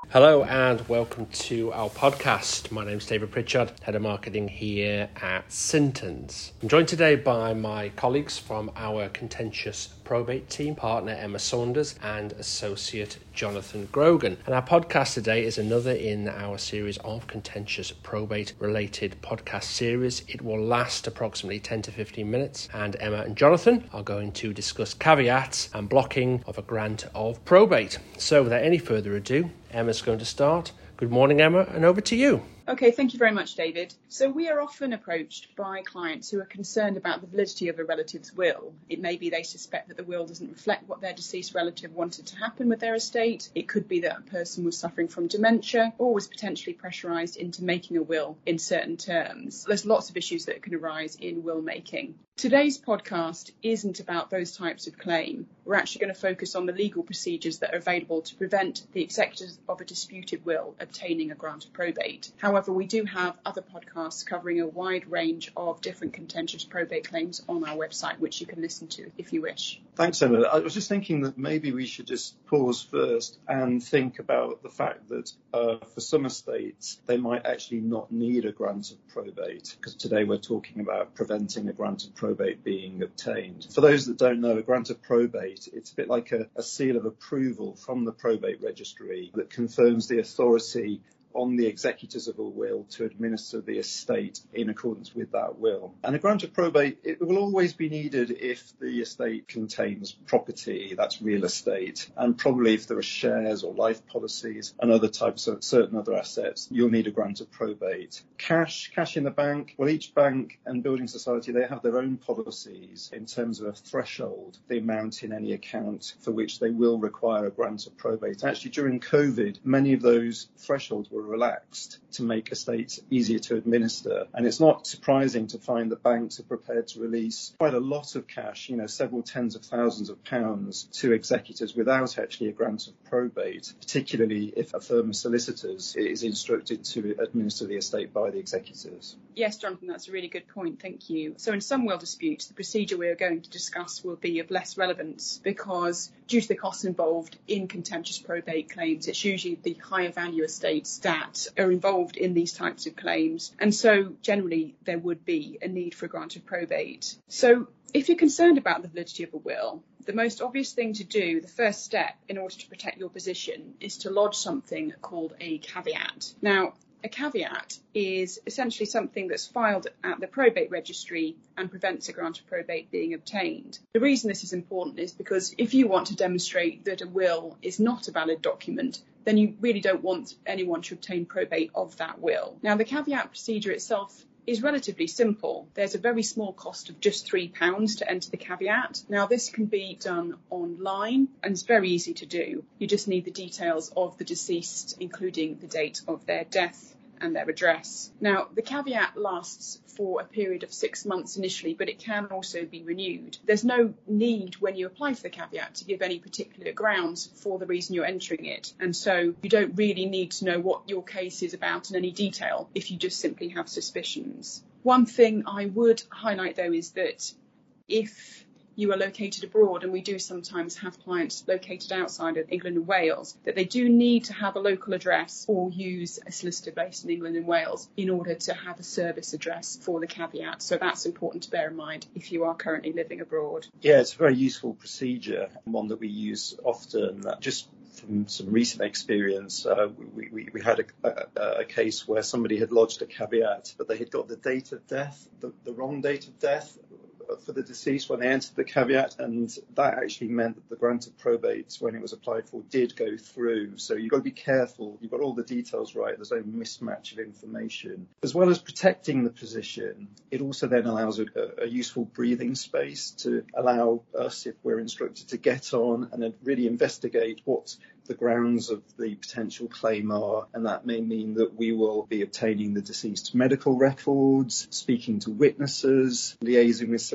Hello and welcome to our podcast. My name is David Pritchard, Head of Marketing here at Sintons. I'm joined today by my colleagues from our contentious probate team, partner Emma Saunders and associate Jonathan Grogan. And our podcast today is another in our series of contentious probate related podcast series. It will last approximately 10 to 15 minutes and Emma and Jonathan are going to discuss caveats and blocking of a grant of probate. So without any further ado, Emma's going to start. Good morning, Emma, and over to you. Okay, thank you very much, David. So we are often approached by clients who are concerned about the validity of a relative's will. It may be they suspect that the will doesn't reflect what their deceased relative wanted to happen with their estate. It could be that a person was suffering from dementia or was potentially pressurised into making a will in certain terms. There's lots of issues that can arise in will making. Today's podcast isn't about those types of claim. We're actually going to focus on the legal procedures that are available to prevent the executors of a disputed will obtaining a grant of probate. However, we do have other podcasts covering a wide range of different contentious probate claims on our website, which you can listen to if you wish. Thanks, Emma. I was just thinking that maybe we should just pause first and think about the fact that for some estates, they might actually not need a grant of probate, because today we're talking about preventing a grant of probate being obtained. For those that don't know, a grant of probate, it's a bit like a seal of approval from the probate registry that confirms the authority on the executors of a will to administer the estate in accordance with that will. And a grant of probate, it will always be needed if the estate contains property, that's real estate, and probably if there are shares or life policies and other types of certain other assets, you'll need a grant of probate. Cash in the bank, well, each bank and building society, they have their own policies in terms of a threshold, the amount in any account for which they will require a grant of probate. Actually, during COVID, many of those thresholds were relaxed to make estates easier to administer. And it's not surprising to find that banks are prepared to release quite a lot of cash, several tens of thousands of pounds to executors without actually a grant of probate, particularly if a firm of solicitors is instructed to administer the estate by the executors. Yes, Jonathan, that's a really good point. Thank you. So in some will disputes, the procedure we are going to discuss will be of less relevance because due to the costs involved in contentious probate claims, it's usually the higher value estates that are involved in these types of claims. And so generally there would be a need for a grant of probate. So if you're concerned about the validity of a will, the most obvious thing to do, the first step in order to protect your position, is to lodge something called a caveat. Now, a caveat is essentially something that's filed at the probate registry and prevents a grant of probate being obtained. The reason this is important is because if you want to demonstrate that a will is not a valid document, then you really don't want anyone to obtain probate of that will. Now, the caveat procedure itself is relatively simple. There's a very small cost of just £3 to enter the caveat. Now, this can be done online and it's very easy to do. You just need the details of the deceased, including the date of their death and their address. Now, the caveat lasts for a period of 6 months initially, but it can also be renewed. There's no need when you apply for the caveat to give any particular grounds for the reason you're entering it. And so you don't really need to know what your case is about in any detail if you just simply have suspicions. One thing I would highlight, though, is that if you are located abroad, and we do sometimes have clients located outside of England and Wales, that they do need to have a local address or use a solicitor based in England and Wales in order to have a service address for the caveat. So that's important to bear in mind if you are currently living abroad. Yeah, it's a very useful procedure, one that we use often. Just from some recent experience, we had a case where somebody had lodged a caveat, but they had got the date of death, the wrong date of death for the deceased when they entered the caveat, and that actually meant that the grant of probate, when it was applied for, did go through. So you've got to be careful. You've got all the details right. There's no mismatch of information. As well as protecting the position, it also then allows a useful breathing space to allow us, if we're instructed, to get on and then really investigate what the grounds of the potential claim are, and that may mean that we will be obtaining the deceased's medical records, speaking to witnesses, liaising with solicitors,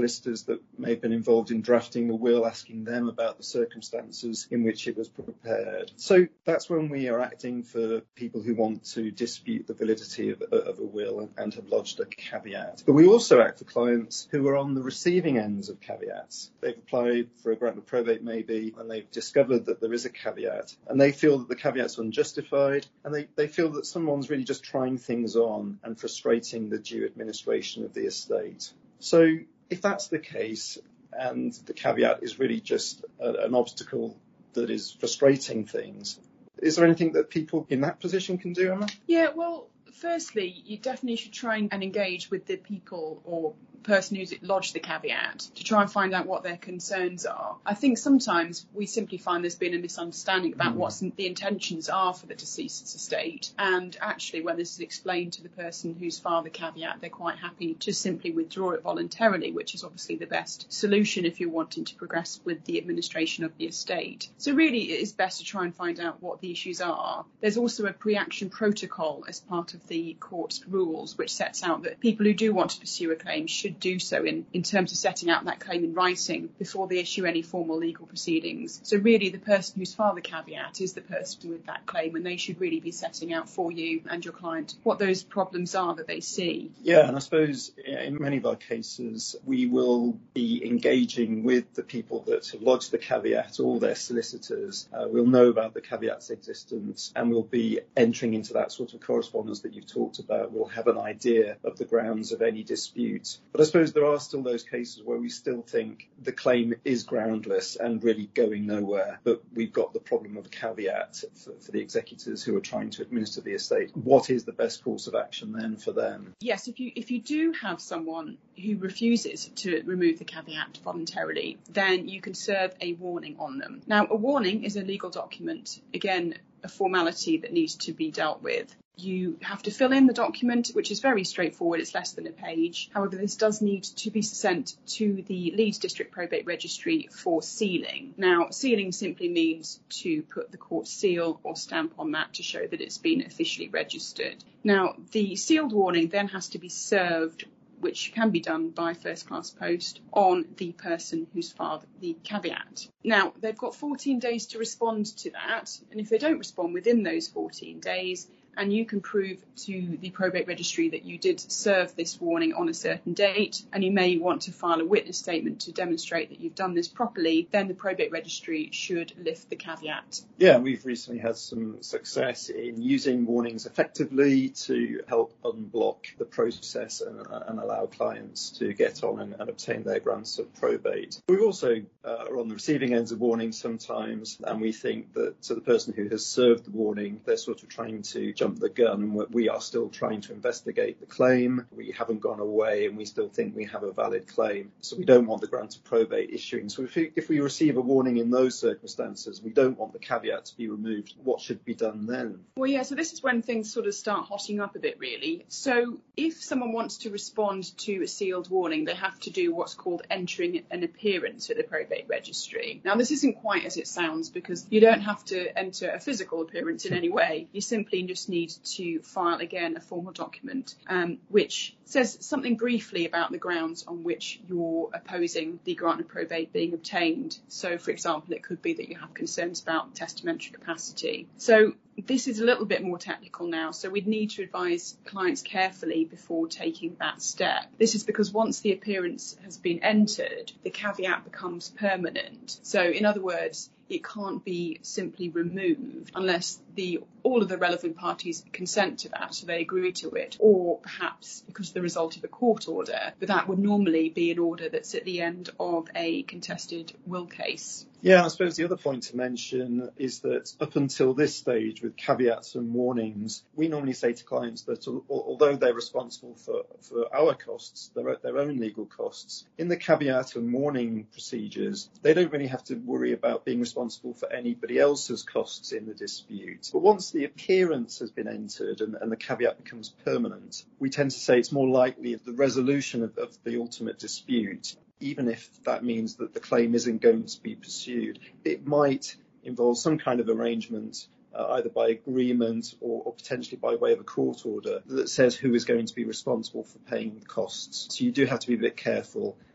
solicitors that may have been involved in drafting the will, asking them about the circumstances in which it was prepared. So that's when we are acting for people who want to dispute the validity of a will and have lodged a caveat. But we also act for clients who are on the receiving ends of caveats. They've applied for a grant of probate maybe, and they've discovered that there is a caveat, and they feel that the caveat's unjustified, and they feel that someone's really just trying things on and frustrating the due administration of the estate. So if that's the case, and the caveat is really just an obstacle that is frustrating things, is there anything that people in that position can do, Emma? Yeah, well, firstly, you definitely should try and engage with the people or person who's lodged the caveat to try and find out what their concerns are. I think sometimes we simply find there's been a misunderstanding about what the intentions are for the deceased's estate, and actually when this is explained to the person who's filed the caveat, they're quite happy to simply withdraw it voluntarily, which is obviously the best solution if you're wanting to progress with the administration of the estate. So really it is best to try and find out what the issues are. There's also a pre-action protocol as part of the court's rules which sets out that people who do want to pursue a claim should do so in terms of setting out that claim in writing before they issue any formal legal proceedings. So really the person who's filed the caveat is the person with that claim, and they should really be setting out for you and your client what those problems are that they see. Yeah, and I suppose in many of our cases we will be engaging with the people that have lodged the caveat, all their solicitors. We'll know about the caveat's existence, and we'll be entering into that sort of correspondence that you've talked about. We'll have an idea of the grounds of any dispute. But I suppose there are still those cases where we still think the claim is groundless and really going nowhere, but we've got the problem of a caveat for the executors who are trying to administer the estate. What is the best course of action then for them? Yes, if you do have someone who refuses to remove the caveat voluntarily, then you can serve a warning on them. Now, a warning is a legal document, again, a formality that needs to be dealt with. You have to fill in the document, which is very straightforward. It's less than a page. However, this does need to be sent to the Leeds District Probate Registry for sealing. Now, sealing simply means to put the court seal or stamp on that to show that it's been officially registered. Now, the sealed warning then has to be served, which can be done by first-class post, on the person who's filed the caveat. Now, they've got 14 days to respond to that, and if they don't respond within those 14 days, and you can prove to the probate registry that you did serve this warning on a certain date, and you may want to file a witness statement to demonstrate that you've done this properly, then the probate registry should lift the caveat. Yeah, we've recently had some success in using warnings effectively to help unblock the process and allow clients to get on and obtain their grants of probate. We also are on the receiving ends of warnings sometimes, and we think that to the person who has served the warning, they're sort of trying to jump the gun. We are still trying to investigate the claim. We haven't gone away, and we still think we have a valid claim. So we don't want the grant of probate issuing. So if we receive a warning in those circumstances, we don't want the caveat to be removed. What should be done then? Well, yeah, so this is when things sort of start hotting up a bit, really. So if someone wants to respond to a sealed warning, they have to do what's called entering an appearance at the probate registry. Now, this isn't quite as it sounds, because you don't have to enter a physical appearance in any way. You simply just need to file, again, a formal document which says something briefly about the grounds on which you're opposing the grant of probate being obtained. So, for example, it could be that you have concerns about testamentary capacity. So this is a little bit more technical now, so we'd need to advise clients carefully before taking that step. This is because once the appearance has been entered, the caveat becomes permanent. So, in other words, it can't be simply removed unless all of the relevant parties consent to that, so they agree to it, or perhaps because of the result of a court order, but that would normally be an order that's at the end of a contested will case. Yeah, I suppose the other point to mention is that up until this stage, with caveats and warnings, we normally say to clients that although they're responsible for our costs, their own legal costs, in the caveat and warning procedures, they don't really have to worry about being responsible for anybody else's costs in the dispute. But once the appearance has been entered and the caveat becomes permanent, we tend to say it's more likely the resolution of the ultimate dispute, even if that means that the claim isn't going to be pursued. It might involve some kind of arrangement, either by agreement or potentially by way of a court order, that says who is going to be responsible for paying the costs. So you do have to be a bit careful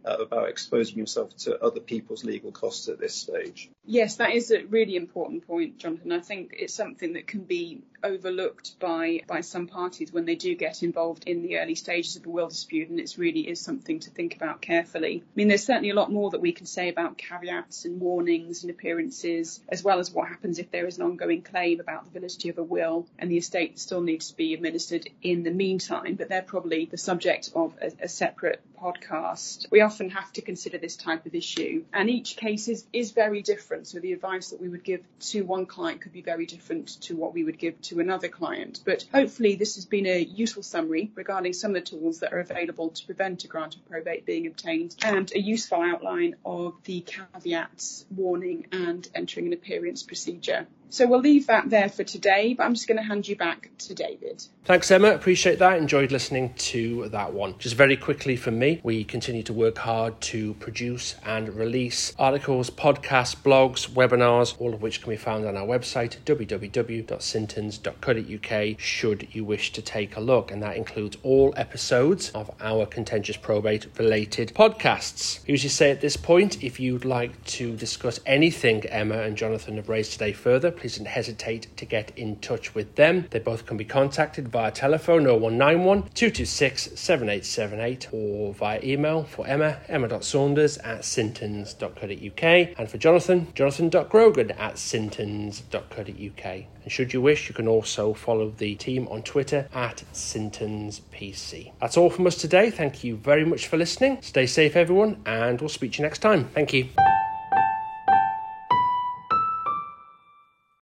about exposing yourself to other people's legal costs at this stage. Yes, that is a really important point, Jonathan. I think it's something that can be overlooked by some parties when they do get involved in the early stages of a will dispute, and it really is something to think about carefully. I mean, there's certainly a lot more that we can say about caveats and warnings and appearances, as well as what happens if there is an ongoing claim about the validity of a will and the estate still needs to be administered in the meantime, but they're probably the subject of a separate podcast. We often have to consider this type of issue, and each case is very different, so the advice that we would give to one client could be very different to what we would give to another client. But hopefully this has been a useful summary regarding some of the tools that are available to prevent a grant of probate being obtained, and a useful outline of the caveats, warning and entering an appearance procedure. So we'll leave that there for today, but I'm just going to hand you back to David. Thanks, Emma. Appreciate that. Enjoyed listening to that one. Just very quickly from me, we continue to work hard to produce and release articles, podcasts, blogs, webinars, all of which can be found on our website, www.sintons.co.uk, should you wish to take a look. And that includes all episodes of our Contentious Probate related podcasts. I usually say at this point, if you'd like to discuss anything Emma and Jonathan have raised today further, please don't hesitate to get in touch with them. They both can be contacted via telephone 0191 226 7878 or via email for emma.saunders@sintons.co.uk, and for jonathan.grogan@sintons.co.uk. And should you wish, you can also follow the team on Twitter @SintonsPC. That's all from us today. Thank you very much for listening. Stay safe, everyone, and we'll speak to you next time. Thank you.